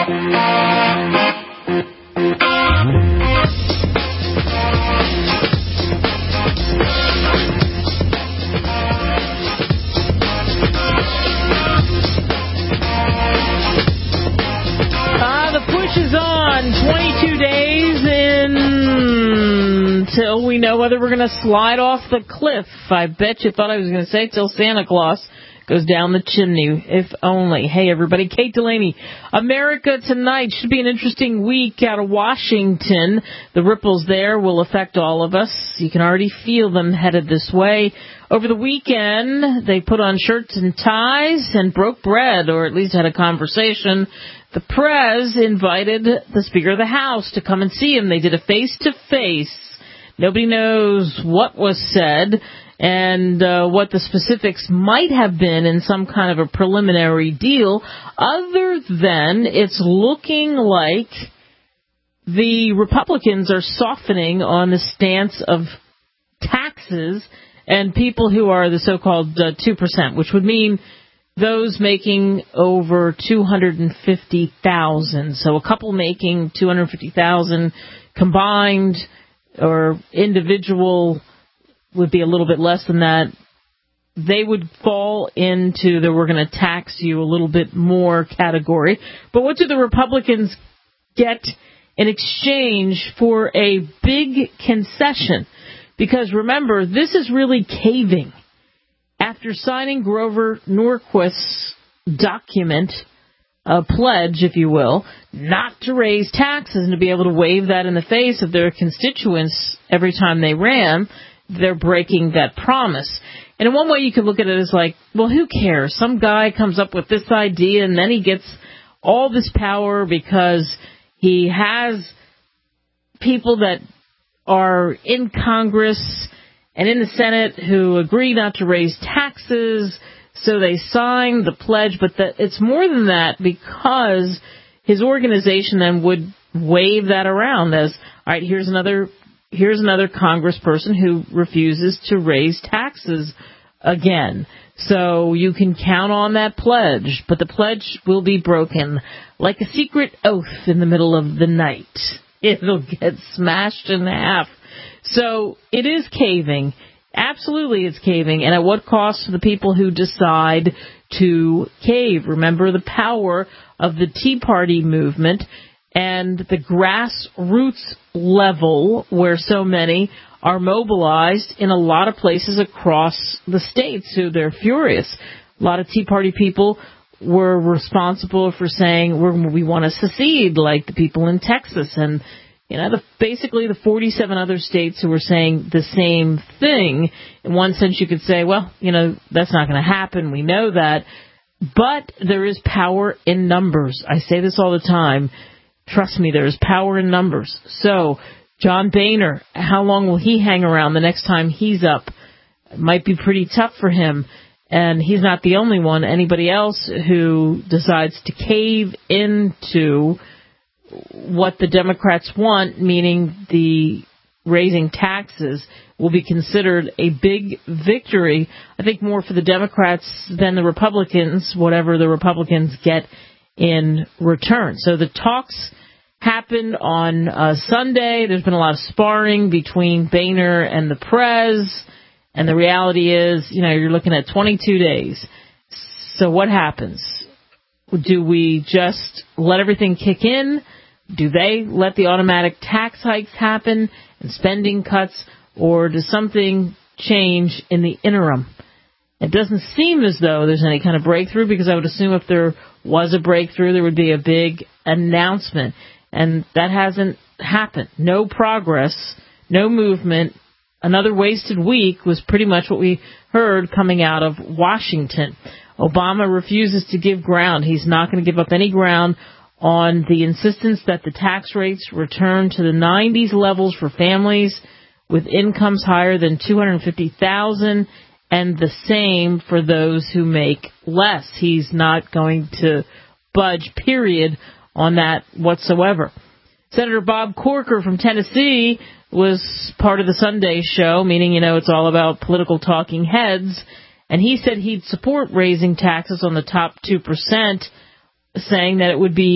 Until we know whether we're going to slide off the cliff. I bet you thought I was going to say till Santa Claus goes down the chimney, if only. Hey, everybody, Kate Delaney. America Tonight should be an interesting week out of Washington. The ripples there will affect all of us. You can already feel them headed this way. Over the weekend, they put on shirts and ties and broke bread, or at least had a conversation. The Prez invited the Speaker of the House to come and see him. They did a face-to-face. Nobody knows what was said and what the specifics might have been in some kind of a preliminary deal, other than it's looking like the Republicans are softening on the stance of taxes and people who are the so-called 2%, which would mean those making over $250,000. So a couple making $250,000 combined or individual would be a little bit less than that. They would fall into the we're going to tax you a little bit more category. But what do the Republicans get in exchange for a big concession? Because remember, this is really caving. After signing Grover Norquist's document, a pledge, if you will, not to raise taxes and to be able to wave that in the face of their constituents every time they ran, they're breaking that promise. And in one way you could look at it as like, well, who cares? Some guy comes up with this idea and then he gets all this power because he has people that are in Congress and in the Senate who agree not to raise taxes, so they signed the pledge. But it's more than that, because his organization then would wave that around as, all right, here's another congressperson who refuses to raise taxes again. So you can count on that pledge, but the pledge will be broken like a secret oath in the middle of the night. It'll get smashed in half. So it is caving. Absolutely it's caving. And at what cost to the people who decide to cave? Remember the power of the Tea Party movement and the grassroots level where so many are mobilized in a lot of places across the states. So they're furious. A lot of Tea Party people were responsible for saying we want to secede, like the people in Texas and basically the 47 other states who were saying the same thing. In one sense, you could say, well, that's not going to happen. We know that. But there is power in numbers. I say this all the time. Trust me, there is power in numbers. So, John Boehner, how long will he hang around the next time he's up? It might be pretty tough for him. And he's not the only one. Anybody else who decides to cave into what the Democrats want, meaning the raising taxes, will be considered a big victory, I think more for the Democrats than the Republicans, whatever the Republicans get in return. So the talks happened on Sunday. There's been a lot of sparring between Boehner and the Prez, and the reality is, you're looking at 22 days. So what happens? Do we just let everything kick in? Do they let the automatic tax hikes happen and spending cuts, or does something change in the interim? It doesn't seem as though there's any kind of breakthrough, because I would assume if there was a breakthrough, there would be a big announcement. And that hasn't happened. No progress, no movement. Another wasted week was pretty much what we heard coming out of Washington. Obama refuses to give ground. He's not going to give up any ground on the insistence that the tax rates return to the 90s levels for families with incomes higher than $250,000 and the same for those who make less. He's not going to budge, period, on that whatsoever. Senator Bob Corker from Tennessee was part of the Sunday show, meaning, it's all about political talking heads, and he said he'd support raising taxes on the top 2%, saying that it would be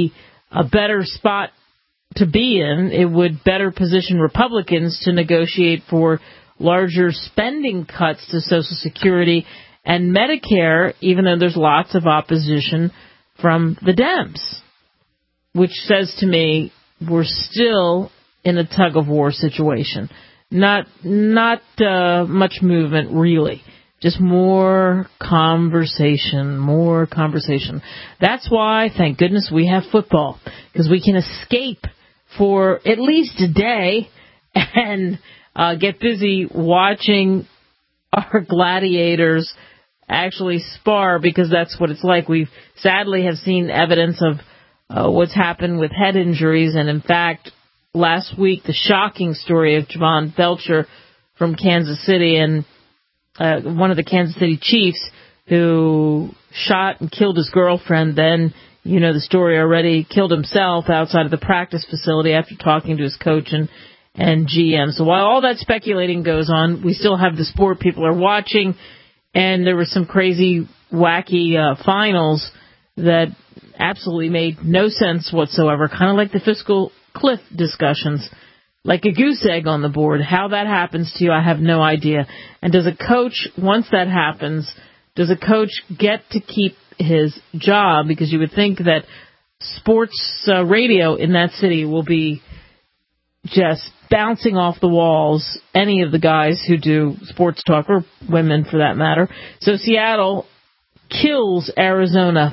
a better spot to be in. It would better position Republicans to negotiate for larger spending cuts to Social Security and Medicare, even though there's lots of opposition from the Dems, which says to me we're still in a tug-of-war situation. Not much movement, really. Just more conversation. That's why, thank goodness, we have football, because we can escape for at least a day and get busy watching our gladiators actually spar, because that's what it's like. We sadly have seen evidence of what's happened with head injuries, and in fact, last week, the shocking story of Javon Belcher from Kansas City, and one of the Kansas City Chiefs who shot and killed his girlfriend, then, you know the story already, killed himself outside of the practice facility after talking to his coach and GM. So while all that speculating goes on, we still have the sport people are watching, and there were some crazy, wacky finals that absolutely made no sense whatsoever, kind of like the fiscal cliff discussions, like a goose egg on the board. How that happens to you, I have no idea. And does a coach, once that happens, does a coach get to keep his job? Because you would think that sports radio in that city will be just bouncing off the walls, any of the guys who do sports talk, or women for that matter. So Seattle kills Arizona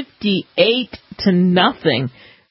58-0.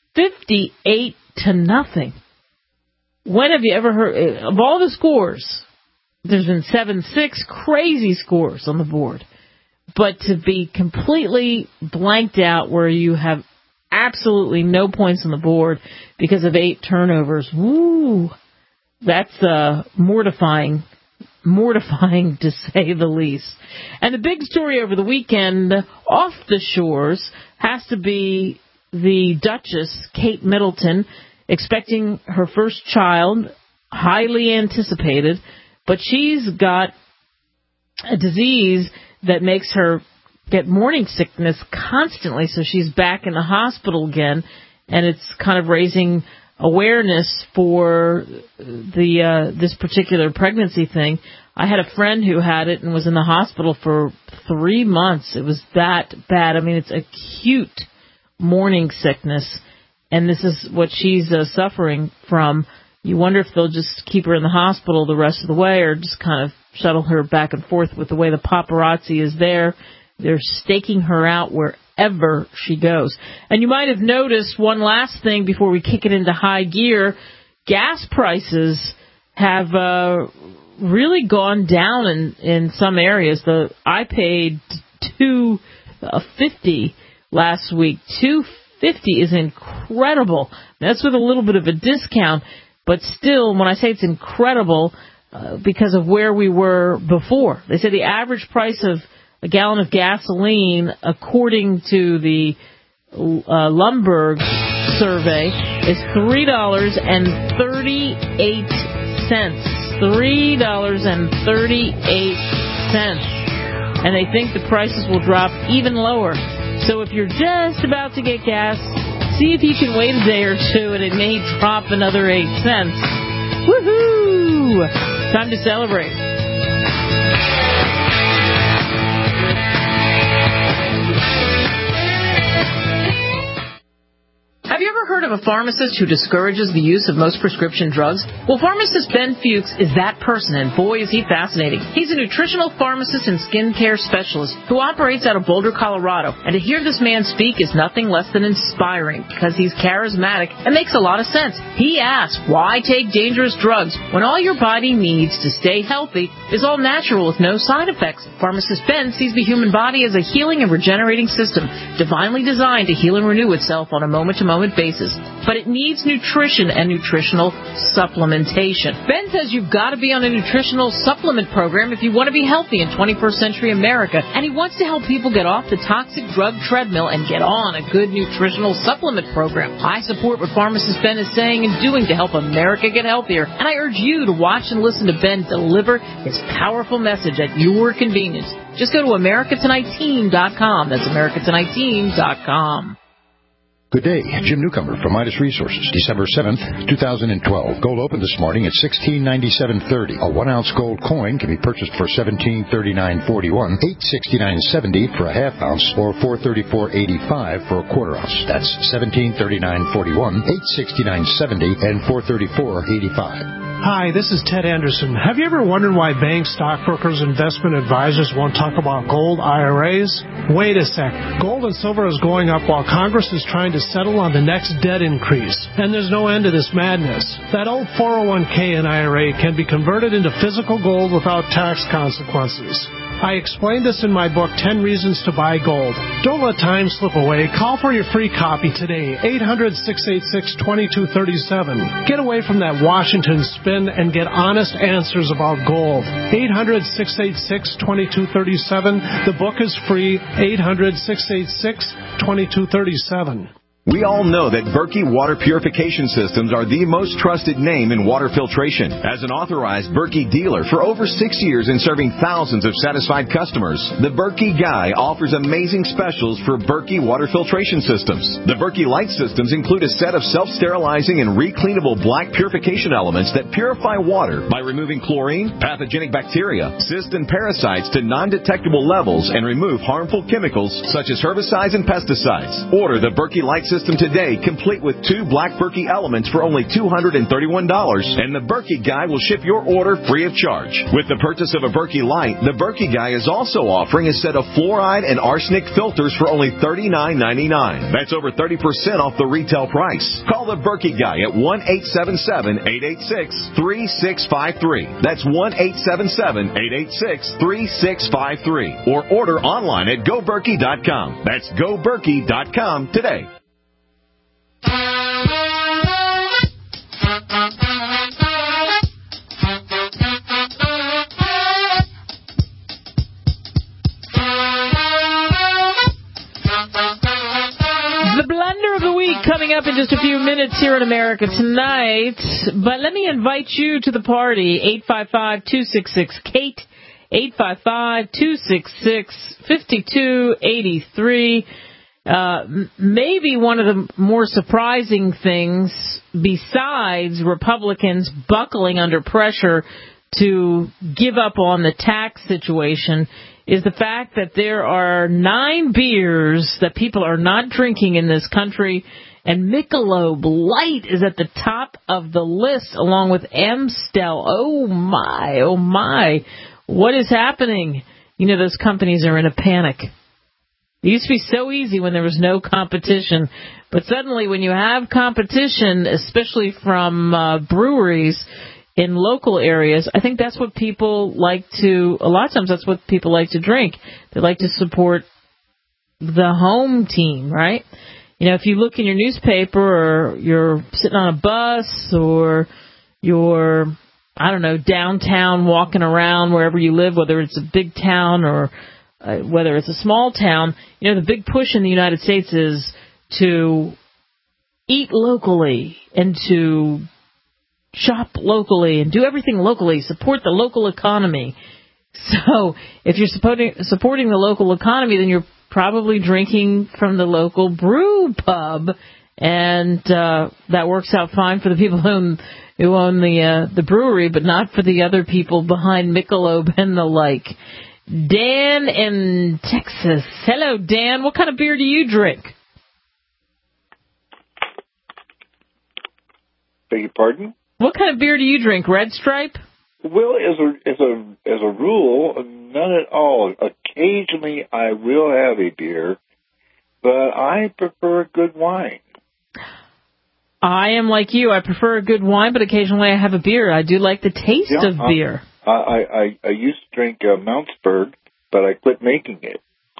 58-0. When have you ever heard of all the scores? There's been 7-6 crazy scores on the board, but to be completely blanked out where you have absolutely no points on the board because of 8 turnovers, woo, that's mortifying to say the least. And the big story over the weekend off the shores has to be the Duchess, Kate Middleton, expecting her first child, highly anticipated, but she's got a disease that makes her get morning sickness constantly, so she's back in the hospital again, and it's kind of raising awareness for this particular pregnancy thing. I had a friend who had it and was in the hospital for 3 months. It was that bad. I mean, it's acute morning sickness, and this is what she's suffering from. You wonder if they'll just keep her in the hospital the rest of the way, or just kind of shuttle her back and forth with the way the paparazzi is there. They're staking her out wherever she goes. And you might have noticed one last thing before we kick it into high gear. Gas prices have really gone down in some areas. I paid $2.50 last week. $2.50 is incredible. That's with a little bit of a discount, but still, when I say it's incredible, because of where we were before. They say the average price of a gallon of gasoline, according to the Lumberg survey, is $3.38. $3.38. And they think the prices will drop even lower. So if you're just about to get gas, see if you can wait a day or two and it may drop another 8 cents. Woohoo! Time to celebrate. Have you ever heard of a pharmacist who discourages the use of most prescription drugs? Well, pharmacist Ben Fuchs is that person, and boy, is he fascinating. He's a nutritional pharmacist and skincare specialist who operates out of Boulder, Colorado. And to hear this man speak is nothing less than inspiring, because he's charismatic and makes a lot of sense. He asks, why take dangerous drugs when all your body needs to stay healthy is all natural with no side effects? Pharmacist Ben sees the human body as a healing and regenerating system, divinely designed to heal and renew itself on a moment-to-moment basis, but it needs nutrition and nutritional supplementation. Ben says you've got to be on a nutritional supplement program if you want to be healthy in 21st century America, and he wants to help people get off the toxic drug treadmill and get on a good nutritional supplement program. I support what pharmacist Ben is saying and doing to help America get healthier, and I urge you to watch and listen to Ben deliver his powerful message at your convenience. Just go to AmericaTonightTeam.com. That's AmericaTonightTeam.com. Good day. Jim Newcomer from Midas Resources. December 7th, 2012. Gold opened this morning at $16.9730. A 1-ounce gold coin can be purchased for $17.3941, $8.6970 for a half ounce, or $4.3485 for a quarter ounce. That's $17.3941, $8.6970, and $4.3485. Hi, this is Ted Anderson. Have you ever wondered why banks, stockbrokers, investment advisors won't talk about gold IRAs? Wait a sec. Gold and silver is going up while Congress is trying to settle on the next debt increase. And there's no end to this madness. That old 401k and IRA can be converted into physical gold without tax consequences. I explained this in my book, 10 Reasons to Buy Gold. Don't let time slip away. Call for your free copy today, 800-686-2237. Get away from that Washington spin and get honest answers about gold. 800-686-2237. The book is free, 800-686-2237. We all know that Berkey Water Purification Systems are the most trusted name in water filtration. As an authorized Berkey dealer for over 6 years and serving thousands of satisfied customers, the Berkey Guy offers amazing specials for Berkey Water Filtration Systems. The Berkey Light Systems include a set of self-sterilizing and recleanable black purification elements that purify water by removing chlorine, pathogenic bacteria, cysts, and parasites to non-detectable levels and remove harmful chemicals such as herbicides and pesticides. Order the Berkey Light System today, complete with 2 black Berkey elements for only $231, and the Berkey Guy will ship your order free of charge. With the purchase of a Berkey Light, the Berkey Guy is also offering a set of fluoride and arsenic filters for only $39.99. That's over 30% off the retail price. Call the Berkey Guy at 1-877-886-3653. That's 1-877-886-3653. Or order online at GoBerkey.com. That's GoBerkey.com today. The Blender of the Week coming up in just a few minutes here in America Tonight. But let me invite you to the party. 855-266-KATE, 855-266-5283. Maybe one of the more surprising things, besides Republicans buckling under pressure to give up on the tax situation, is the fact that there are 9 beers that people are not drinking in this country, and Michelob Light is at the top of the list, along with Amstel. Oh my. What is happening? You know, those companies are in a panic. It used to be so easy when there was no competition, but suddenly when you have competition, especially from breweries in local areas, I think that's what people like to, a lot of times that's what people like to drink. They like to support the home team, right? You know, if you look in your newspaper or you're sitting on a bus or you're, I don't know, downtown walking around wherever you live, whether it's a big town or whether it's a small town, you know, the big push in the United States is to eat locally and to shop locally and do everything locally, support the local economy. So if you're supporting the local economy, then you're probably drinking from the local brew pub, and that works out fine for the people who own the brewery, but not for the other people behind Michelob and the like. Dan in Texas. Hello, Dan. What kind of beer do you drink? Beg your pardon? What kind of beer do you drink? Red Stripe? Well, as a rule, none at all. Occasionally, I will have a beer, but I prefer good wine. I am like you. I prefer a good wine, but occasionally I have a beer. I do like the taste of beer. I used to drink Mountsburg, but I quit making it.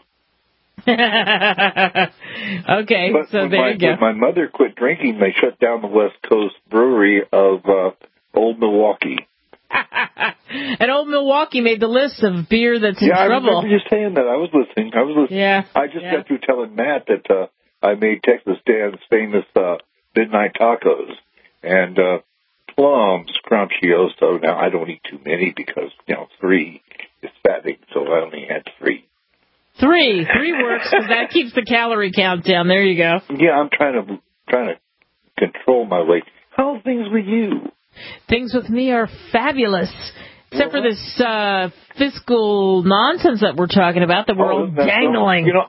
Okay, but so there you go. When my mother quit drinking, they shut down the West Coast brewery of Old Milwaukee. And Old Milwaukee made the list of beer that's in trouble. Yeah, I remember you saying that. I was listening. Yeah. I just got through telling Matt that I made Texas Dan's famous midnight tacos. And plum scrumptioso. Now, I don't eat too many because, 3 is fattening, so I only had 3. Three works because that keeps the calorie count down. There you go. Yeah, I'm trying to control my weight. How are things with you? Things with me are fabulous, except for this fiscal nonsense that we're talking about that we're all dangling. You know,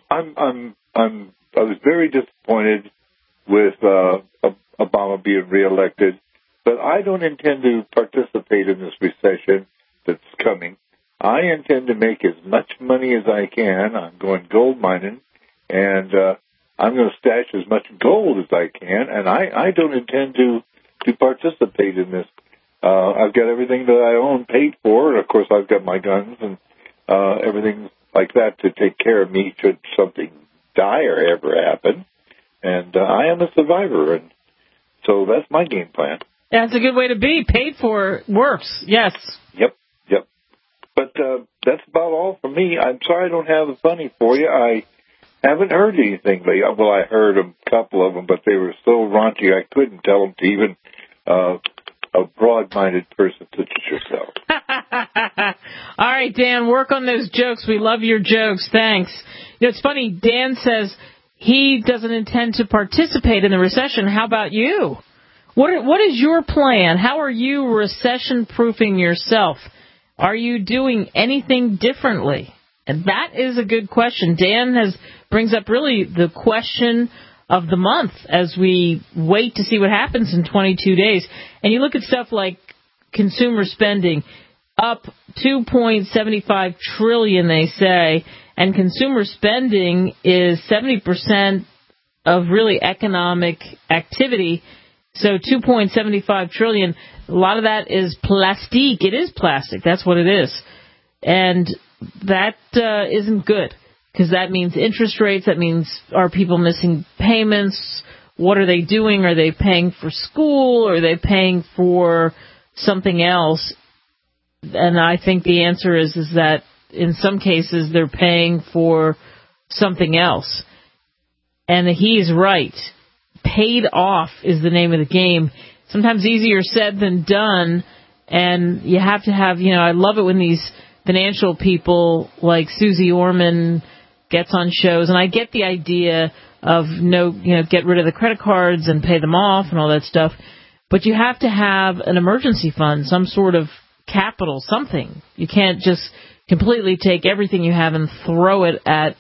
I was very disappointed with Obama being reelected, but I don't intend to participate in this recession that's coming. I intend to make as much money as I can. I'm going gold mining, and I'm going to stash as much gold as I can, and I don't intend to participate in this. I've got everything that I own paid for, and of course I've got my guns and everything like that to take care of me should something dire ever happen. And I am a survivor, and so that's my game plan. That's a good way to be. Paid for works, yes. Yep. But that's about all for me. I'm sorry I don't have a funny for you. I haven't heard anything. Well, I heard a couple of them, but they were so raunchy I couldn't tell them to even a broad-minded person such as yourself. All right, Dan, work on those jokes. We love your jokes. Thanks. You know, it's funny. Dan says he doesn't intend to participate in the recession. How about you? What is your plan? How are you recession-proofing yourself? Are you doing anything differently? And that is a good question. Dan brings up really the question of the month as we wait to see what happens in 22 days. And you look at stuff like consumer spending, up $2.75 trillion, they say, and consumer spending is 70% of really economic activity. So $2.75 trillion, a lot of that is plastique. It is plastic. That's what it is. And that isn't good because that means interest rates. That means are people missing payments? What are they doing? Are they paying for school? Or are they paying for something else? And I think the answer is that in some cases they're paying for something else. And he's right. Paid off is the name of the game. Sometimes easier said than done. And you have to have, I love it when these financial people like Susie Orman gets on shows. And I get the idea of get rid of the credit cards and pay them off and all that stuff. But you have to have an emergency fund, some sort of capital, something. You can't just completely take everything you have and throw it at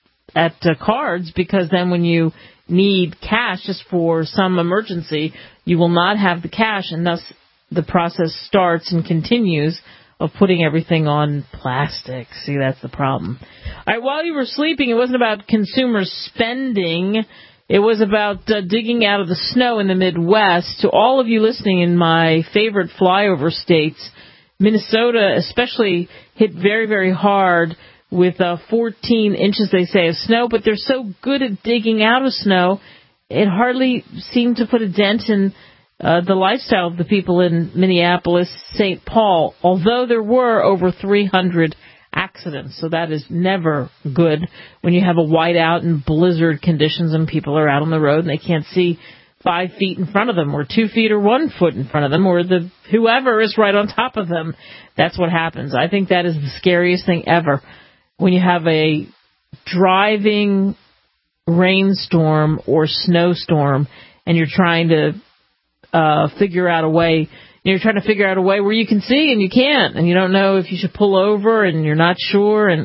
cards, because then when you need cash just for some emergency, you will not have the cash, and thus the process starts and continues of putting everything on plastic. See, that's the problem. All right, while you were sleeping, it wasn't about consumer spending. It was about digging out of the snow in the Midwest. To all of you listening in my favorite flyover states, Minnesota especially hit very, very hard with 14 inches, they say, of snow, but they're so good at digging out of snow, it hardly seemed to put a dent in the lifestyle of the people in Minneapolis, St. Paul, although there were over 300 accidents. So that is never good when you have a whiteout and blizzard conditions and people are out on the road and they can't see 5 feet in front of them or 2 feet or 1 foot in front of them or whoever is right on top of them. That's what happens. I think that is the scariest thing ever. When you have a driving rainstorm or snowstorm and you're trying to figure out a way where you can see and you can't, and you don't know if you should pull over and you're not sure, and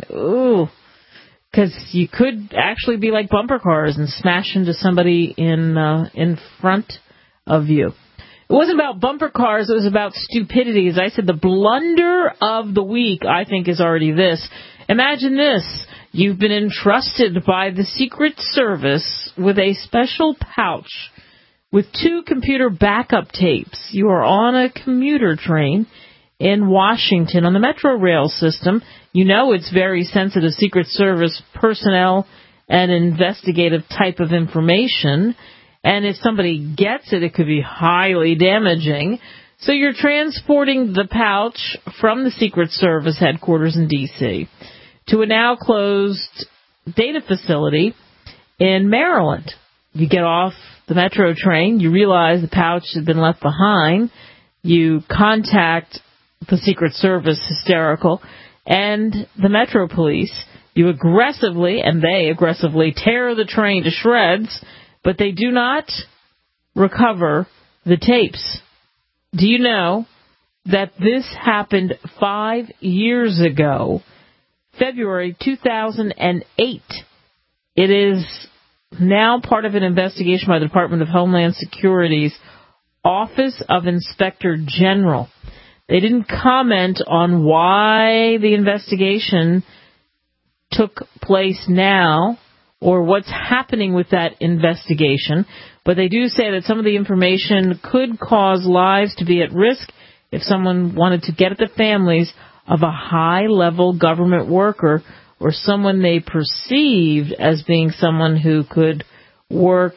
because you could actually be like bumper cars and smash into somebody in front of you. It wasn't about bumper cars, it was about stupidity. As I said, the blunder of the week, I think, is already this. Imagine this. You've been entrusted by the Secret Service with a special pouch with 2 computer backup tapes. You are on a commuter train in Washington on the Metro Rail system. You know it's very sensitive Secret Service personnel and investigative type of information. And if somebody gets it, it could be highly damaging. So you're transporting the pouch from the Secret Service headquarters in D.C. to a now closed data facility in Maryland. You get off the Metro train, you realize the pouch had been left behind, you contact the Secret Service, hysterical, and the Metro police. You aggressively, and they aggressively, tear the train to shreds, but they do not recover the tapes. Do you know that this happened 5 years ago, February 2008? It is now part of an investigation by the Department of Homeland Security's Office of Inspector General. They didn't comment on why the investigation took place now or what's happening with that investigation, but they do say that some of the information could cause lives to be at risk if someone wanted to get at the families of a high-level government worker or someone they perceived as being someone who could work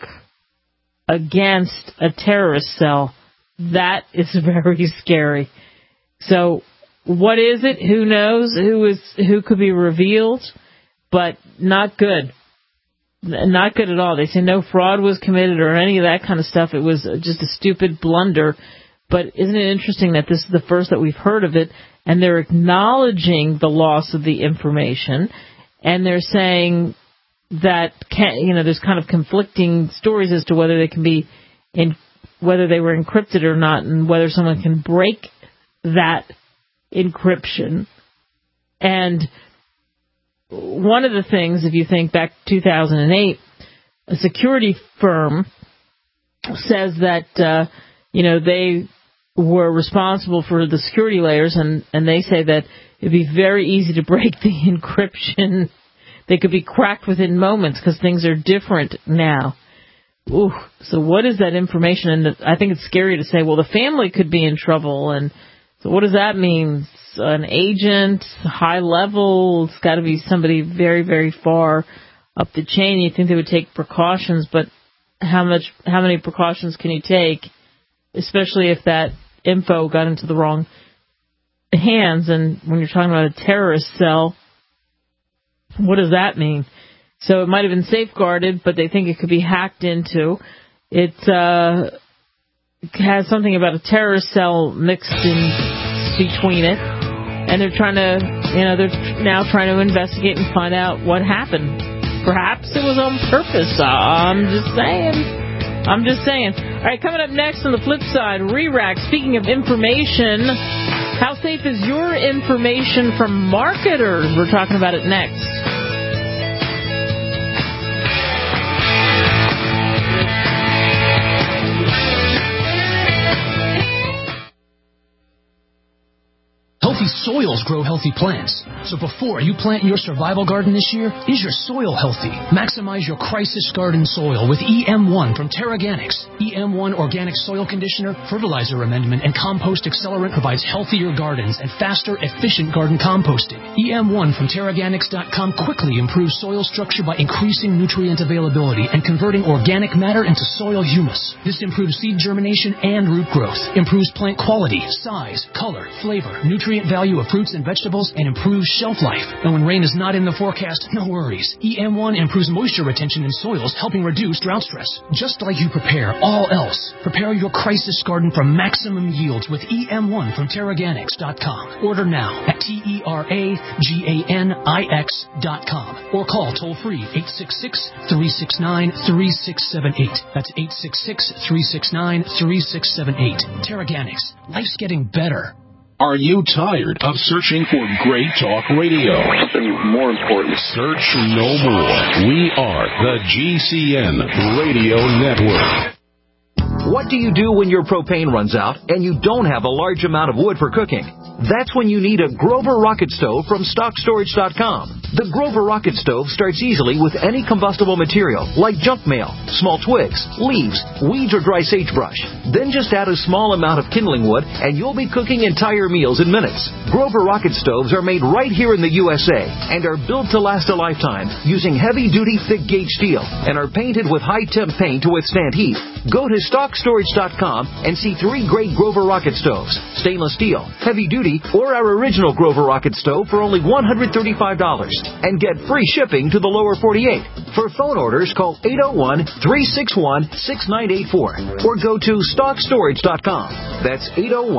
against a terrorist cell. That is very scary. So what is it? Who knows? Who could be revealed? But not good. Not good at all. They say no fraud was committed or any of that kind of stuff. It was just a stupid blunder. But isn't it interesting that this is the first that we've heard of it, and they're acknowledging the loss of the information, and they're saying that there's kind of conflicting stories as to whether they can be whether they were encrypted or not, and whether someone can break that encryption. And one of the things, if you think back to 2008, a security firm says that they were responsible for the security layers, and they say that it'd be very easy to break the encryption. They could be cracked within moments because things are different now. Ooh, so what is that information? And I think it's scary to say, well, the family could be in trouble. And so what does that mean? An agent, high level, it's got to be somebody very, very far up the chain. You think they would take precautions, but how many precautions can you take, especially if that info got into the wrong hands? And when you're talking about a terrorist cell, what does that mean? So it might have been safeguarded, but they think it could be hacked into. It has something about a terrorist cell mixed in between it. And they're they're now trying to investigate and find out what happened. Perhaps it was on purpose. I'm just saying. All right, coming up next on the flip side, RERAC. Speaking of information, how safe is your information from marketers? We're talking about it next. Healthy soils grow healthy plants. So before you plant your survival garden this year, is your soil healthy? Maximize your crisis garden soil with EM1 from Terraganics. EM1 Organic Soil Conditioner, Fertilizer Amendment, and Compost Accelerant provides healthier gardens and faster, efficient garden composting. EM1 from Terraganics.com quickly improves soil structure by increasing nutrient availability and converting organic matter into soil humus. This improves seed germination and root growth, improves plant quality, size, color, flavor, nutrient value of fruits and vegetables, and improves shelf life. And when rain is not in the forecast, no worries. EM1 improves moisture retention in soils, helping reduce drought stress. Just like you prepare all else, prepare your crisis garden for maximum yields with EM1 from Terraganics.com. Order now at TERAGANIX.com or call toll-free 866-369-3678. That's 866-369-3678. Terraganics. Life's getting better. Are you tired of searching for great talk radio? Something more important. Search no more. We are the GCN Radio Network. What do you do when your propane runs out and you don't have a large amount of wood for cooking? That's when you need a Grover Rocket Stove from StockStorage.com. The Grover Rocket Stove starts easily with any combustible material like junk mail, small twigs, leaves, weeds, or dry sagebrush. Then just add a small amount of kindling wood and you'll be cooking entire meals in minutes. Grover Rocket Stoves are made right here in the USA and are built to last a lifetime using heavy-duty thick-gauge steel and are painted with high-temp paint to withstand heat. Go to StockStorage.com and see 3 great Grover Rocket Stoves, stainless steel, heavy-duty, or our original Grover Rocket Stove for only $135. Northeast and get free shipping to the lower 48. For phone orders, call 801-361-6984 or go to StockStorage.com. That's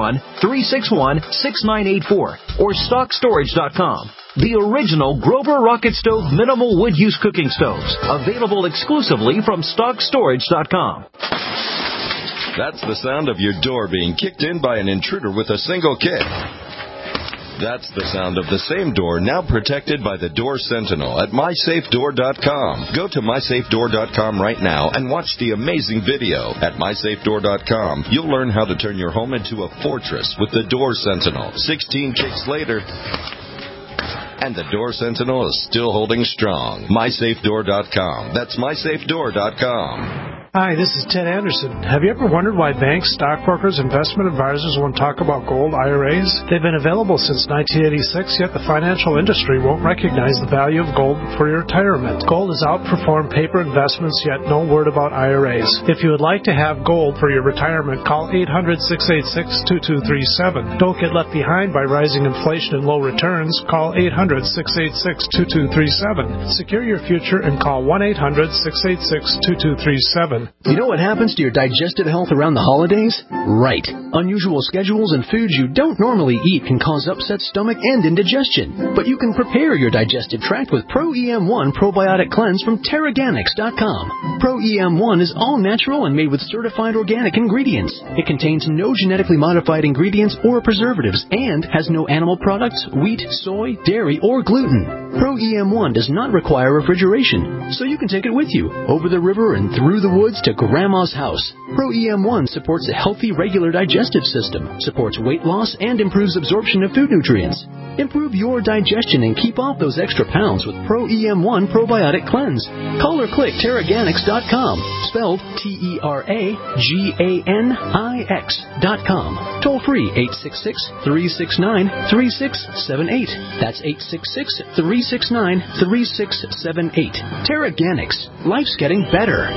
801-361-6984 or StockStorage.com. The original Grover Rocket Stove Minimal Wood Use Cooking Stoves, available exclusively from StockStorage.com. That's the sound of your door being kicked in by an intruder with a single kick. That's the sound of the same door now protected by the Door Sentinel at MySafeDoor.com. Go to MySafeDoor.com right now and watch the amazing video. At MySafeDoor.com, you'll learn how to turn your home into a fortress with the Door Sentinel. 16 kicks later, and the Door Sentinel is still holding strong. MySafeDoor.com. That's MySafeDoor.com. Hi, this is Ted Anderson. Have you ever wondered why banks, stockbrokers, investment advisors won't talk about gold IRAs? They've been available since 1986, yet the financial industry won't recognize the value of gold for your retirement. Gold has outperformed paper investments, yet no word about IRAs. If you would like to have gold for your retirement, call 800-686-2237. Don't get left behind by rising inflation and low returns. Call 800-686-2237. Secure your future and call 1-800-686-2237. You know what happens to your digestive health around the holidays? Right. Unusual schedules and foods you don't normally eat can cause upset stomach and indigestion. But you can prepare your digestive tract with Pro-EM1 Probiotic Cleanse from Teraganix.com. Pro-EM1 is all natural and made with certified organic ingredients. It contains no genetically modified ingredients or preservatives and has no animal products, wheat, soy, dairy, or gluten. Pro-EM1 does not require refrigeration, so you can take it with you over the river and through the woods to Grandma's house. Pro-EM1 supports a healthy, regular digestive system, supports weight loss, and improves absorption of food nutrients. Improve your digestion and keep off those extra pounds with Pro-EM1 Probiotic Cleanse. Call or click Teraganix.com, spelled Teraganix.com. Toll free 866-369-3678. That's 866-369-3678. Teraganix. Life's getting better.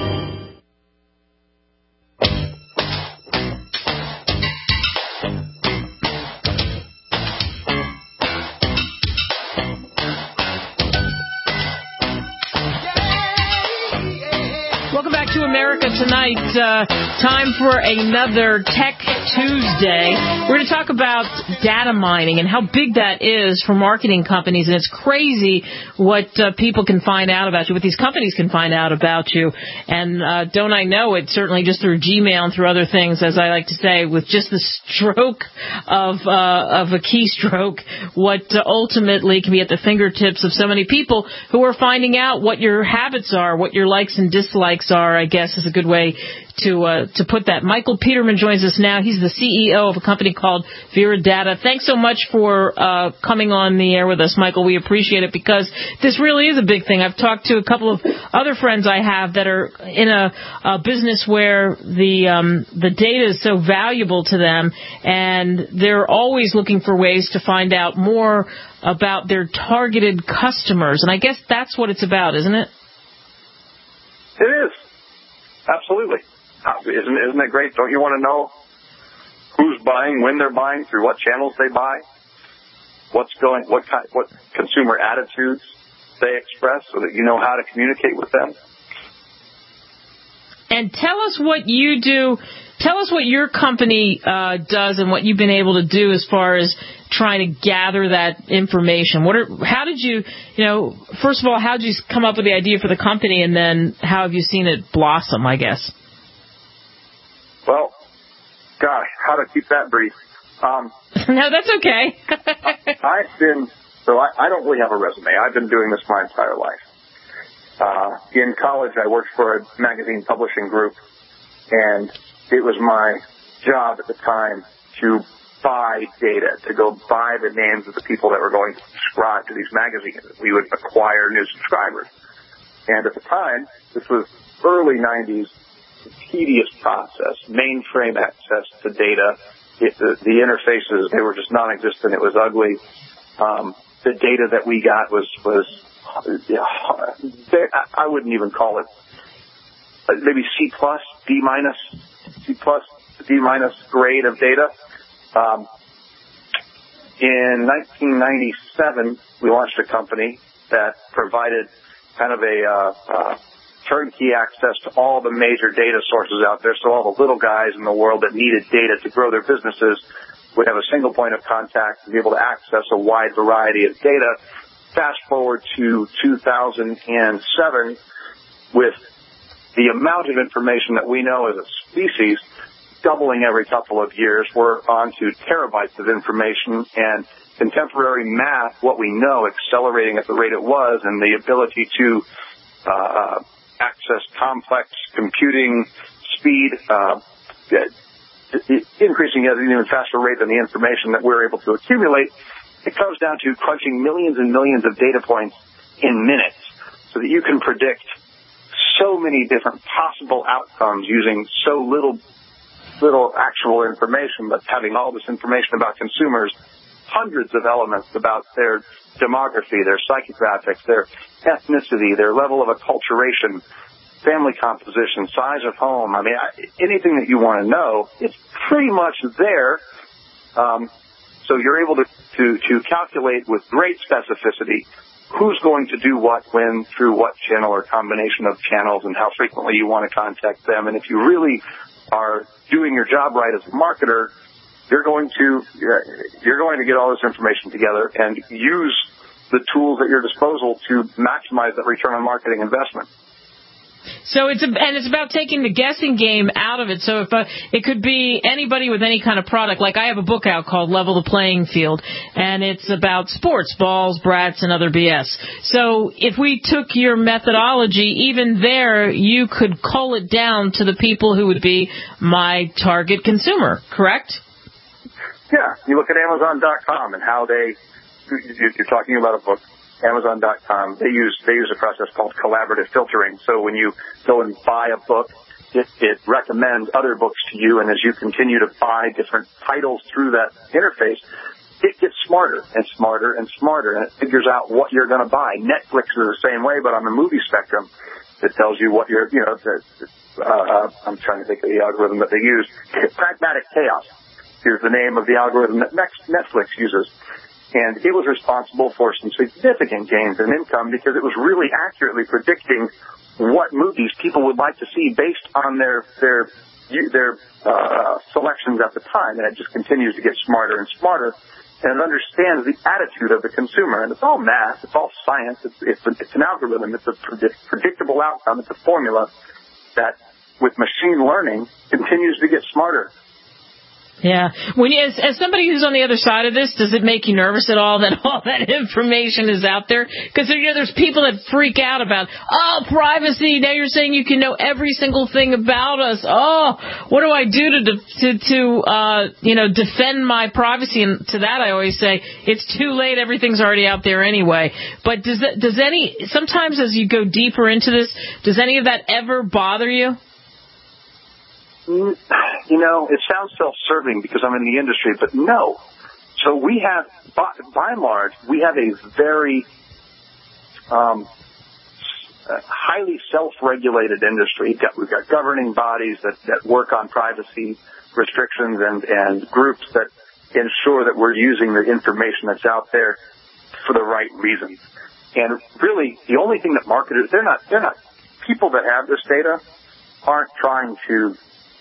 America Tonight. Time for another Tech Tuesday. We're going to talk about data mining and how big that is for marketing companies. And it's crazy what people can find out about you, what these companies can find out about you. And don't I know it, certainly just through Gmail and through other things, as I like to say, with just the stroke of a keystroke, what ultimately can be at the fingertips of so many people who are finding out what your habits are, what your likes and dislikes are, I guess is a good way to put that. Michael Peterman joins us now. He's the CEO of a company called Vera Data. Thanks so much for coming on the air with us, Michael. We appreciate it because this really is a big thing. I've talked to a couple of other friends I have that are in a business where the data is so valuable to them, and they're always looking for ways to find out more about their targeted customers. And I guess that's what it's about, isn't it? It is. Absolutely. Isn't it great? Don't you want to know who's buying, when they're buying, through what channels they buy, what consumer attitudes they express, so that you know how to communicate with them? And tell us what you do. Tell us what your company does and what you've been able to do as far as trying to gather that information. How did you first of all, how did you come up with the idea for the company, and then how have you seen it blossom, I guess? Well, gosh, how to keep that brief. No, that's okay. I don't really have a resume. I've been doing this my entire life. In college, I worked for a magazine publishing group, and it was my job at the time to buy data, to go buy the names of the people that were going to subscribe to these magazines. We would acquire new subscribers. And at the time, this was early 90s, tedious process, mainframe access to data. The interfaces, they were just non-existent. It was ugly. The data that we got was I wouldn't even call it maybe C+, D-, C+, D- grade of data. In 1997, we launched a company that provided kind of a turnkey access to all the major data sources out there. So all the little guys in the world that needed data to grow their businesses would have a single point of contact and be able to access a wide variety of data. Fast forward to 2007, with the amount of information that we know as a species doubling every couple of years, we're on to terabytes of information, and contemporary math, what we know, accelerating at the rate it was, and the ability to access complex computing speed, increasing at an even faster rate than the information that we're able to accumulate. It comes down to crunching millions and millions of data points in minutes so that you can predict so many different possible outcomes using so little actual information, but having all this information about consumers, hundreds of elements about their demography, their psychographics, their ethnicity, their level of acculturation, family composition, size of home. I mean, anything that you want to know, it's pretty much there. So you're able to calculate with great specificity who's going to do what, when, through what channel or combination of channels, and how frequently you want to contact them. And if you really are doing your job right as a marketer, you're going to get all this information together and use the tools at your disposal to maximize that return on marketing investment. So it's about taking the guessing game out of it. So if it could be anybody with any kind of product. Like I have a book out called Level the Playing Field, and it's about sports, balls, brats, and other BS. So if we took your methodology, even there, you could cull it down to the people who would be my target consumer, correct? Yeah. You look at Amazon.com and how you're talking about a book. Amazon.com, they use a process called collaborative filtering. So when you go and buy a book, it recommends other books to you, and as you continue to buy different titles through that interface, it gets smarter and smarter and smarter, and it figures out what you're going to buy. Netflix is the same way, but on the movie spectrum, it tells you what you're, I'm trying to think of the algorithm that they use. Pragmatic Chaos. Here's the name of the algorithm that Netflix uses. And it was responsible for some significant gains in income because it was really accurately predicting what movies people would like to see based on their selections at the time. And it just continues to get smarter and smarter. And it understands the attitude of the consumer. And it's all math. It's all science. It's an algorithm. It's a predictable outcome. It's a formula that, with machine learning, continues to get smarter. Yeah. As somebody who's on the other side of this, does it make you nervous at all that all that information is out there? Because there's people that freak out about, privacy. Now you're saying you can know every single thing about us. What do I do to defend my privacy? And to that I always say, it's too late. Everything's already out there anyway. But sometimes as you go deeper into this, does any of that ever bother you? It sounds self-serving because I'm in the industry, but no. So we have, by and large, we have a very highly self-regulated industry. We've got governing bodies that work on privacy restrictions and groups that ensure that we're using the information that's out there for the right reasons. And really, the only thing that marketers, they're not people that have this data aren't trying to.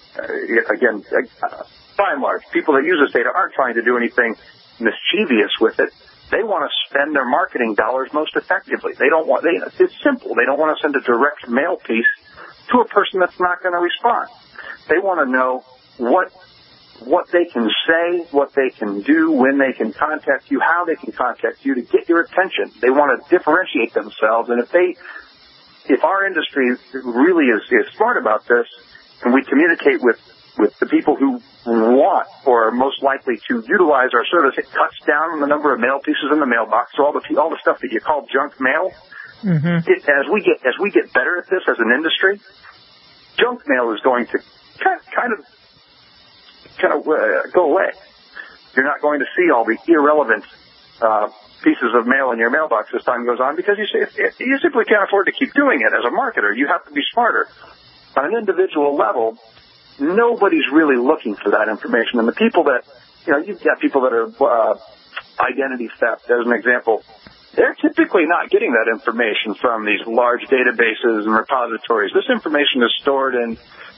By and large, people that use this data aren't trying to do anything mischievous with it. They want to spend their marketing dollars most effectively. It's simple. They don't want to send a direct mail piece to a person that's not going to respond. They want to know what they can say, what they can do, when they can contact you, how they can contact you to get your attention. They want to differentiate themselves. And if our industry really is smart about this, and we communicate with the people who want or are most likely to utilize our service, it cuts down on the number of mail pieces in the mailbox. So all the stuff that you call junk mail, as we get better at this as an industry, junk mail is going to kind of go away. You're not going to see all the irrelevant pieces of mail in your mailbox as time goes on because you simply can't afford to keep doing it. As a marketer, you have to be smarter. On an individual level, nobody's really looking for that information. And the people that, you've got people that are identity theft, as an example. they're typically not getting that information from these large databases and repositories. This information is stored in,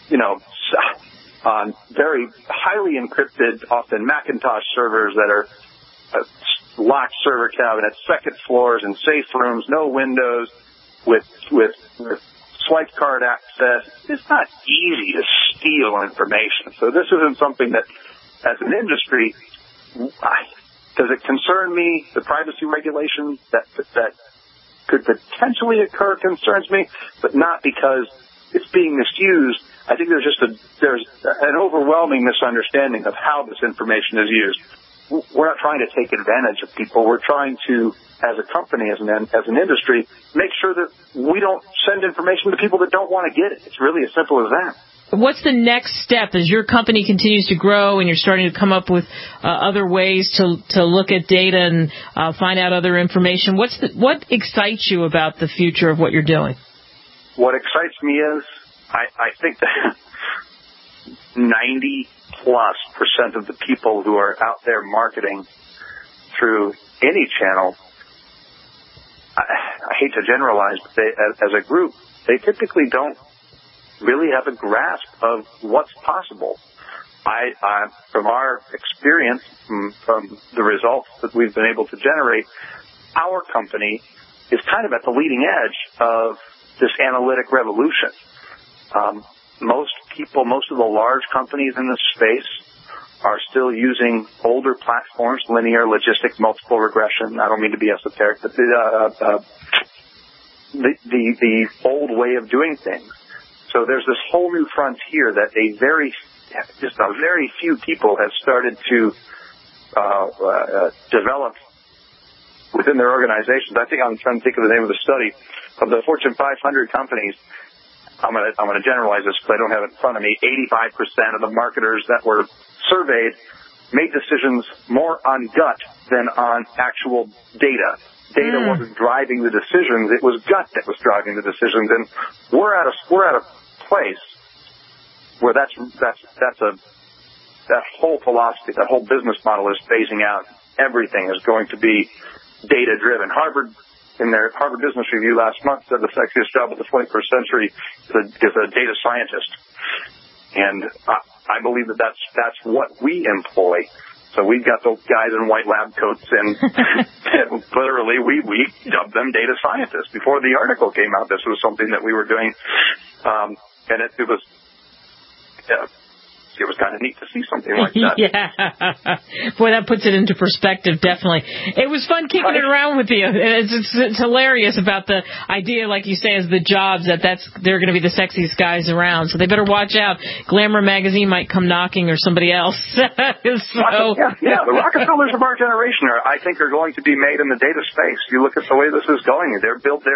on very highly encrypted, often Macintosh servers that are locked server cabinets, second floors, and safe rooms, no windows, with swipe card access. It's not easy to steal information. So this isn't something that, as an industry, does it concern me? The privacy regulation that could potentially occur concerns me, but not because it's being misused. I think there's an overwhelming misunderstanding of how this information is used. We're not trying to take advantage of people. We're trying to, as a company, as an industry, make sure that we don't send information to people that don't want to get it. It's really as simple as that. What's the next step as your company continues to grow and you're starting to come up with other ways to look at data and find out other information? What excites you about the future of what you're doing? What excites me is I think that 90+% of the people who are out there marketing through any channel, I hate to generalize, but as a group, they typically don't really have a grasp of what's possible. From our experience, from the results that we've been able to generate, our company is kind of at the leading edge of this analytic revolution. Most of the large companies in this space are still using older platforms, linear, logistic, multiple regression. I don't mean to be esoteric, but the old way of doing things. So there's this whole new frontier that just a very few people have started to develop within their organizations. I think I'm trying to think of the name of the study. Of the Fortune 500 companies, I'm going to generalize this because I don't have it in front of me. 85% of the marketers that were surveyed made decisions more on gut than on actual data. Data wasn't driving the decisions; it was gut that was driving the decisions. And we're at a place where that whole philosophy, that whole business model is phasing out. Everything is going to be data driven. Harvard, in their Harvard Business Review last month, said the sexiest job of the 21st century is a data scientist. And I believe that's what we employ. So we've got those guys in white lab coats, and literally we dubbed them data scientists. Before the article came out, this was something that we were doing, and it was kind of neat to see something like that. Yeah. Boy, that puts it into perspective, definitely. It was fun kicking it around with you. It's hilarious about the idea, like you say, as the jobs, they're going to be the sexiest guys around. So they better watch out. Glamour magazine might come knocking, or somebody else. Yeah, the Rockefellers of our generation I think are going to be made in the data space. You look at the way this is going. They're built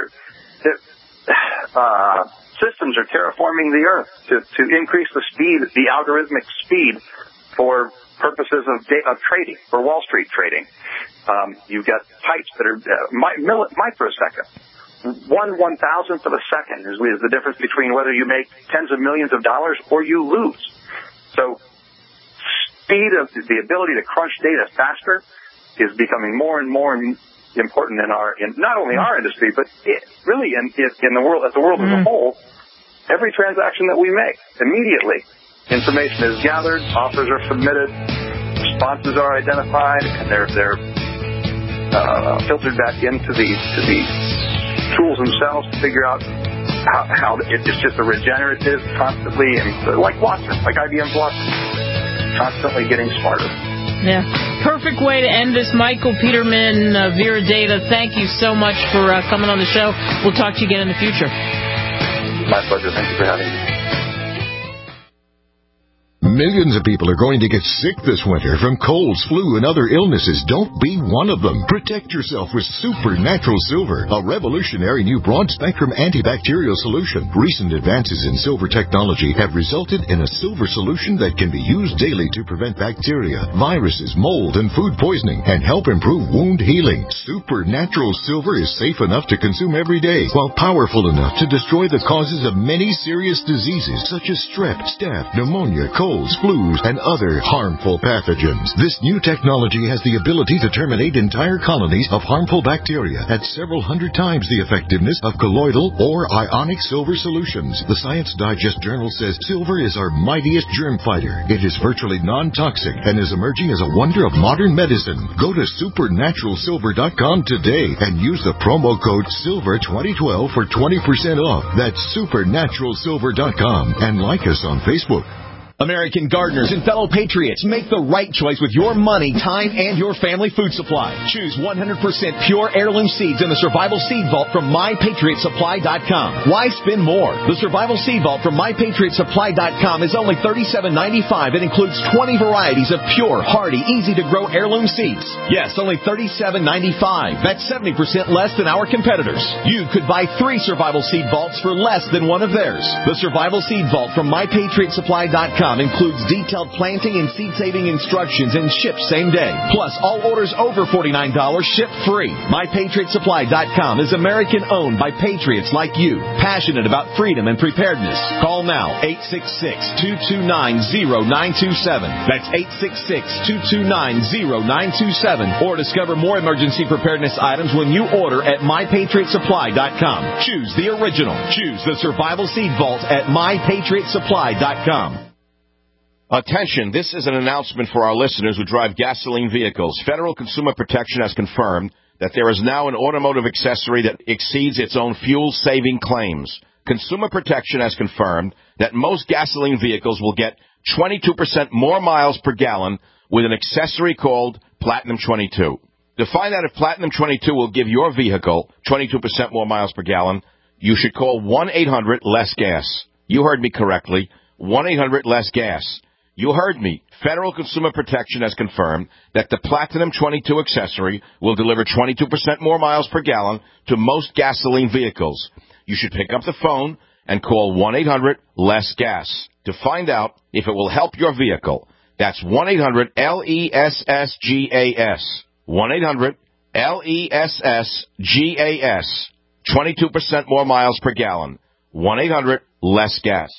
systems are terraforming the earth to increase the speed, the algorithmic speed for purposes of trading, for Wall Street trading. You've got pipes that are microsecond. 1/1000th of a second is the difference between whether you make tens of millions of dollars or you lose. So speed of the ability to crunch data faster is becoming more and more important in not only our industry, but really in the world, as the world as a whole. Every transaction that we make, immediately, information is gathered, offers are submitted, responses are identified, and they're filtered back into the tools themselves to figure out how it's just a regenerative, constantly, and like Watson, like IBM's Watson, constantly getting smarter. Yeah. Perfect way to end this. Michael Peterman, Vera Data, thank you so much for coming on the show. We'll talk to you again in the future. My pleasure. Thank you for having me. Millions of people are going to get sick this winter from colds, flu, and other illnesses. Don't be one of them. Protect yourself with Supernatural Silver, a revolutionary new broad-spectrum antibacterial solution. Recent advances in silver technology have resulted in a silver solution that can be used daily to prevent bacteria, viruses, mold, and food poisoning, and help improve wound healing. Supernatural Silver is safe enough to consume every day, while powerful enough to destroy the causes of many serious diseases such as strep, staph, pneumonia, colds, colds, flus, and other harmful pathogens. This new technology has the ability to terminate entire colonies of harmful bacteria at several hundred times the effectiveness of colloidal or ionic silver solutions. The Science Digest Journal says silver is our mightiest germ fighter. It is virtually non-toxic and is emerging as a wonder of modern medicine. Go to supernaturalsilver.com today and use the promo code SILVER2012 for 20% off. That's supernaturalsilver.com, and like us on Facebook. American gardeners and fellow patriots, make the right choice with your money, time, and your family food supply. Choose 100% pure heirloom seeds in the Survival Seed Vault from MyPatriotSupply.com. Why spend more? The Survival Seed Vault from MyPatriotSupply.com is only $37.95 and includes 20 varieties of pure, hardy, easy-to-grow heirloom seeds. Yes, only $37.95. That's 70% less than our competitors. You could buy 3 Survival Seed Vaults for less than one of theirs. The Survival Seed Vault from MyPatriotSupply.com includes detailed planting and seed-saving instructions and ships same day. Plus, all orders over $49 ship free. MyPatriotSupply.com is American-owned by patriots like you, passionate about freedom and preparedness. Call now, 866-229-0927. That's 866-229-0927. Or discover more emergency preparedness items when you order at MyPatriotSupply.com. Choose the original. Choose the Survival Seed Vault at MyPatriotSupply.com. Attention, this is an announcement for our listeners who drive gasoline vehicles. Federal Consumer Protection has confirmed that there is now an automotive accessory that exceeds its own fuel-saving claims. Consumer Protection has confirmed that most gasoline vehicles will get 22% more miles per gallon with an accessory called Platinum 22. To find out if Platinum 22 will give your vehicle 22% more miles per gallon, you should call 1-800-LESS-GAS. You heard me correctly, 1-800-LESS-GAS. You heard me. Federal Consumer Protection has confirmed that the Platinum 22 accessory will deliver 22% more miles per gallon to most gasoline vehicles. You should pick up the phone and call 1-800-LESS-GAS to find out if it will help your vehicle. That's 1-800-LESS-GAS. 1-800-LESS-GAS. 22% more miles per gallon. 1-800-LESS-GAS.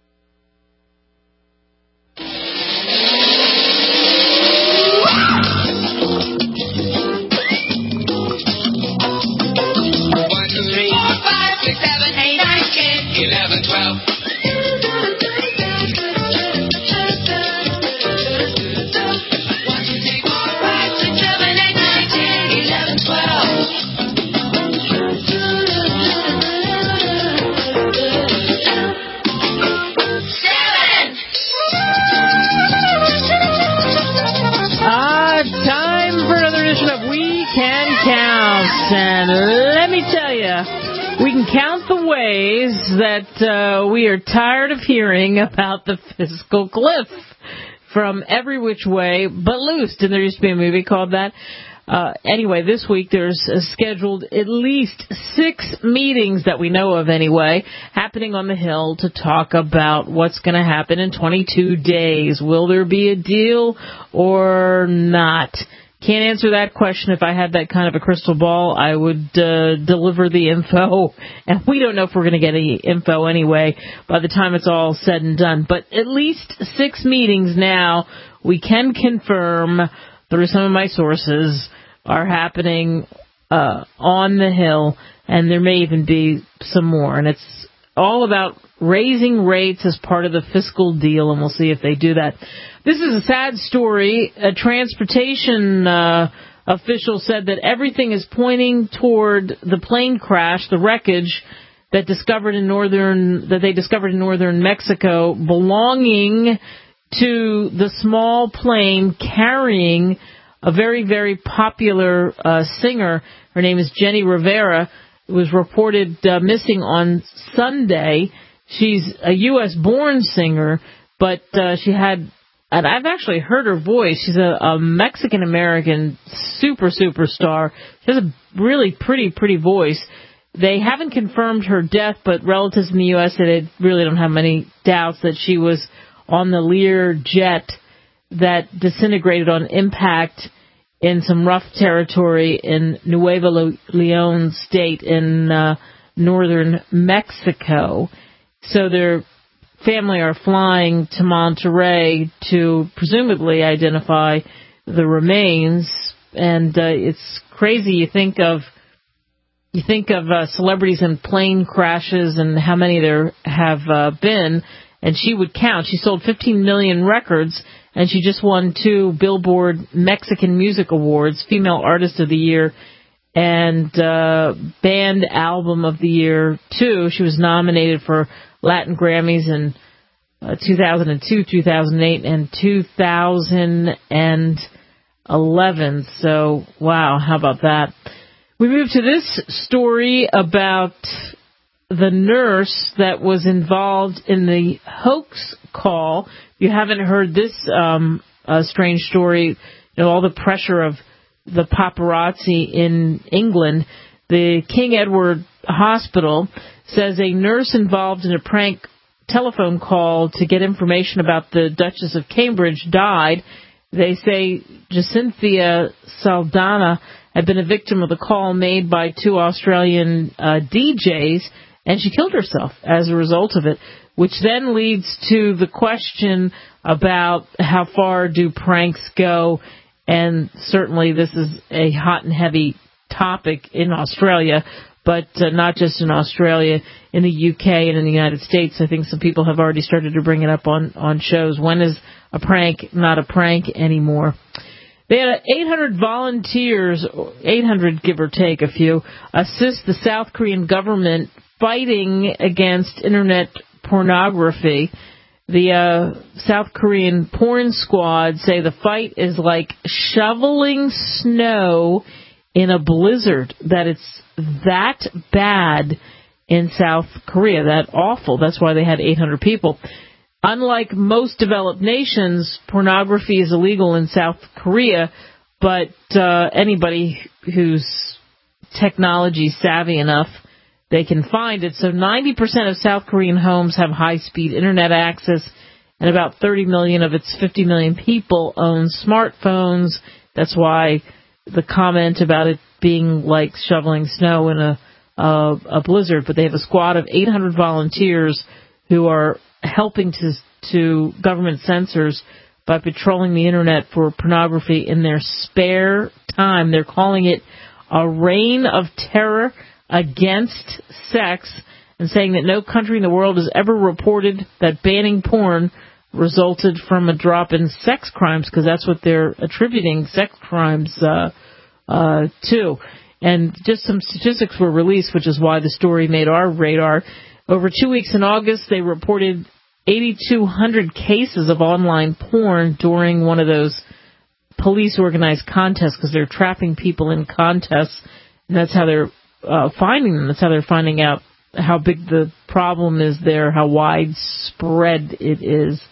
And let me tell you, we can count the ways that we are tired of hearing about the fiscal cliff from every which way but loose. And there used to be a movie called that. Anyway, this week there's scheduled at least 6 meetings that we know of anyway, happening on the Hill to talk about what's going to happen in 22 days. Will there be a deal or not? Can't answer that question. If I had that kind of a crystal ball, I would deliver the info. And we don't know if we're going to get any info anyway by the time it's all said and done. But at least 6 meetings now we can confirm through some of my sources are happening on the Hill. And there may even be some more. And it's all about raising rates as part of the fiscal deal. And we'll see if they do that. This is a sad story. A transportation official said that everything is pointing toward the plane crash, the wreckage that they discovered in northern Mexico, belonging to the small plane carrying a very, very popular singer. Her name is Jenny Rivera. It was reported missing on Sunday. She's a U.S.-born singer, but she had... And I've actually heard her voice. She's a Mexican-American superstar. She has a really pretty voice. They haven't confirmed her death, but relatives in the U.S. said they really don't have many doubts that she was on the Lear jet that disintegrated on impact in some rough territory in Nuevo León state in northern Mexico. So they're family are flying to Monterey to presumably identify the remains. And it's crazy. You think of celebrities in plane crashes and how many there have been. And she would count. She sold 15 million records, and she just won 2 Billboard Mexican Music Awards, Female Artist of the Year and Band Album of the Year, too. She was nominated for Latin Grammys in 2002, 2008, and 2011. So, wow, how about that? We move to this story about the nurse that was involved in the hoax call. You haven't heard this strange story, all the pressure of the paparazzi in England. The King Edward Hospital says a nurse involved in a prank telephone call to get information about the Duchess of Cambridge died. They say Jacinthia Saldana had been a victim of the call made by 2 Australian DJs, and she killed herself as a result of it, which then leads to the question about how far do pranks go. And certainly this is a hot and heavy topic in Australia, but not just in Australia, in the UK and in the United States. I think some people have already started to bring it up on shows. When is a prank not a prank anymore? They had 800 volunteers, 800 give or take a few, assist the South Korean government fighting against Internet pornography. The South Korean porn squad say the fight is like shoveling snow in a blizzard, that it's that bad in South Korea, that awful. That's why they had 800 people. Unlike most developed nations, pornography is illegal in South Korea, but anybody who's technology savvy enough, they can find it. So 90% of South Korean homes have high-speed Internet access, and about 30 million of its 50 million people own smartphones. That's why the comment about it being like shoveling snow in a blizzard. But they have a squad of 800 volunteers who are helping to government censors by patrolling the Internet for pornography in their spare time. They're calling it a reign of terror against sex, and saying that no country in the world has ever reported that banning porn resulted from a drop in sex crimes, because that's what they're attributing sex crimes to. And just some statistics were released, which is why the story made our radar. Over 2 weeks in August, they reported 8,200 cases of online porn during one of those police-organized contests, because they're trapping people in contests, and that's how they're finding them. That's how they're finding out how big the problem is there, how widespread it is.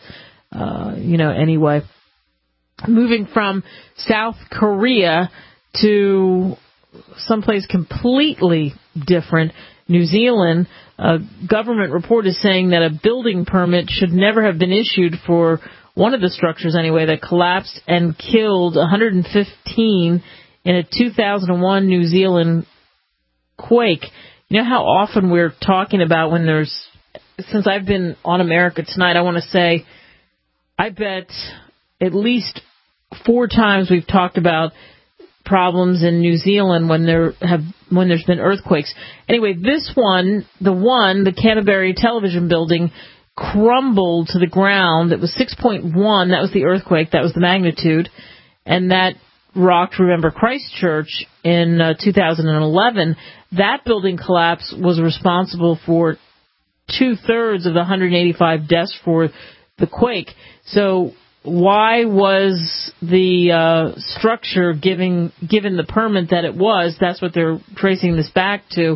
Anyway. Moving from South Korea to someplace completely different, New Zealand, a government report is saying that a building permit should never have been issued for one of the structures anyway that collapsed and killed 115 in a 2001 New Zealand quake. You know how often we're talking about when since I've been on America Tonight, I want to say, I bet at least 4 times we've talked about problems in New Zealand when there's been earthquakes. Anyway, this one, the Canterbury television building crumbled to the ground. It was 6.1. That was the earthquake. That was the magnitude. And that rocked, remember, Christchurch in 2011. That building collapse was responsible for 2/3 of the 185 deaths for the quake. So why was the structure given the permit that it was? That's what they're tracing this back to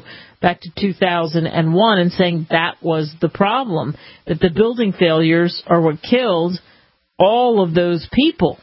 2001, and saying that was the problem, that the building failures are what killed all of those people,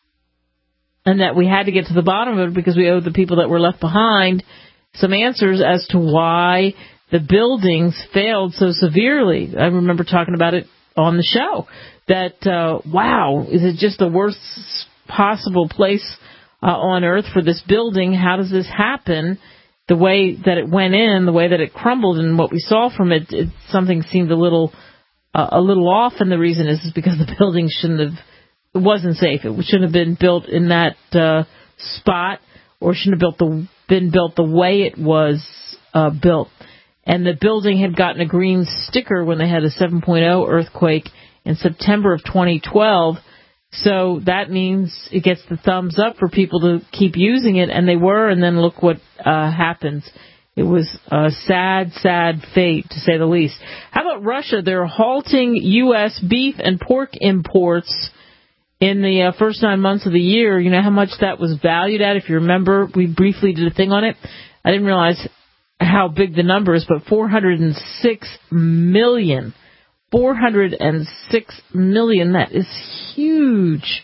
and that we had to get to the bottom of it because we owed the people that were left behind some answers as to why the buildings failed so severely. I remember talking about it on the show, that, wow, is it just the worst possible place on earth for this building? How does this happen? The way that it went in, the way that it crumbled, and what we saw from it, something seemed a little a little off, and the reason is because the building it wasn't safe. It shouldn't have been built in that spot, or shouldn't have been built the way it was built. And the building had gotten a green sticker when they had a 7.0 earthquake in September of 2012. So that means it gets the thumbs up for people to keep using it, and they were, and then look what happens. It was a sad, sad fate, to say the least. How about Russia? They're halting U.S. beef and pork imports in the first 9 months of the year. You know how much that was valued at? If you remember, we briefly did a thing on it. I didn't realize how big the number is, but $406 million. $406 million. That is huge,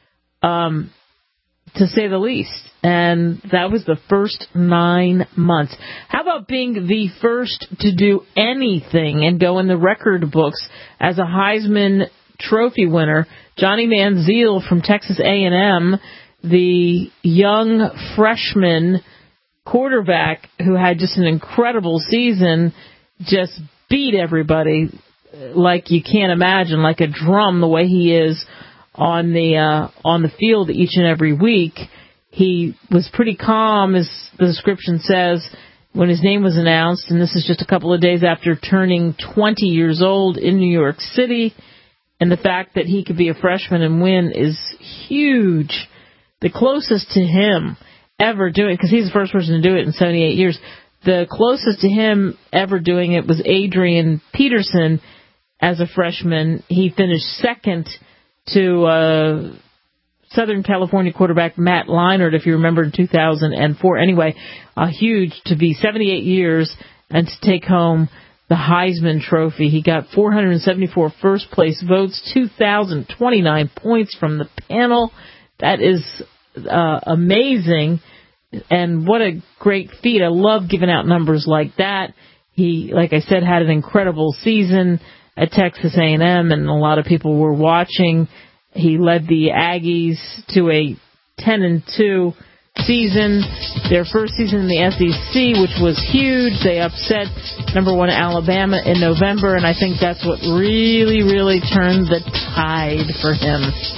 to say the least. And that was the first 9 months. How about being the first to do anything and go in the record books as a Heisman Trophy winner? Johnny Manziel from Texas A&M, the young freshman quarterback who had just an incredible season, just beat everybody like you can't imagine, like a drum, the way he is on the field each and every week. He was pretty calm, as the description says, when his name was announced, and this is just a couple of days after turning 20 years old in New York City. And the fact that he could be a freshman and win is huge. The closest to him ever doing, because he's the first person to do it in 78 years, the closest to him ever doing it was Adrian Peterson as a freshman. He finished second to Southern California quarterback Matt Leinart, if you remember, in 2004. Anyway, huge to be 78 years and to take home the Heisman Trophy. He got 474 first-place votes, 2,029 points from the panel. That is amazing, and what a great feat. I love giving out numbers like that. He, like I said, had an incredible season at Texas A&M, and a lot of people were watching. He led the Aggies to a 10-2 season, their first season in the SEC, which was huge. They upset number 1 Alabama in November, and I think that's what really, really turned the tide for him.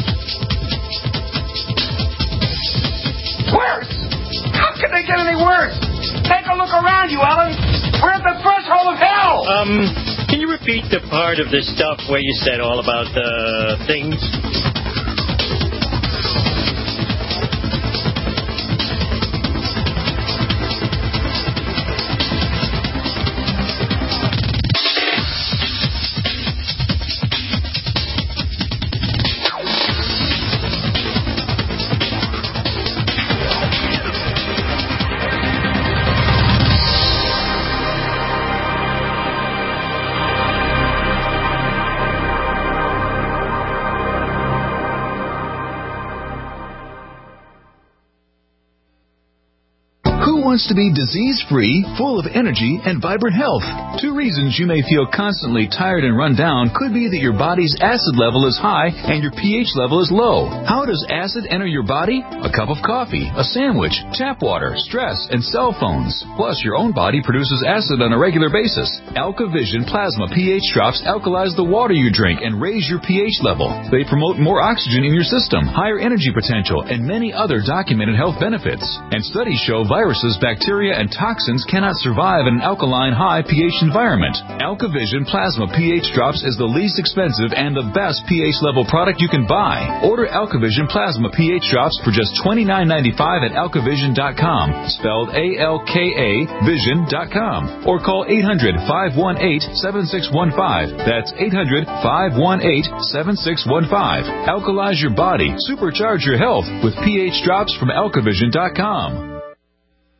Worse? How can they get any worse? Take a look around you, Ellen. We're at the threshold of hell. Can you repeat the part of the stuff where you said all about the things? Wants to be disease-free, full of energy, and vibrant health. 2 reasons you may feel constantly tired and run down could be that your body's acid level is high and your pH level is low. How does acid enter your body? A cup of coffee, a sandwich, tap water, stress, and cell phones. Plus, your own body produces acid on a regular basis. AlkaVision Plasma pH drops alkalize the water you drink and raise your pH level. They promote more oxygen in your system, higher energy potential, and many other documented health benefits. And studies show viruses, bacteria, and toxins cannot survive in an alkaline high pH environment. AlkaVision Plasma pH Drops is the least expensive and the best pH level product you can buy. Order AlkaVision Plasma pH Drops for just $29.95 at alkavision.com, spelled A-L-K-A vision.com, or call 800-518-7615. That's 800-518-7615. Alkalize your body, supercharge your health with pH Drops from alkavision.com.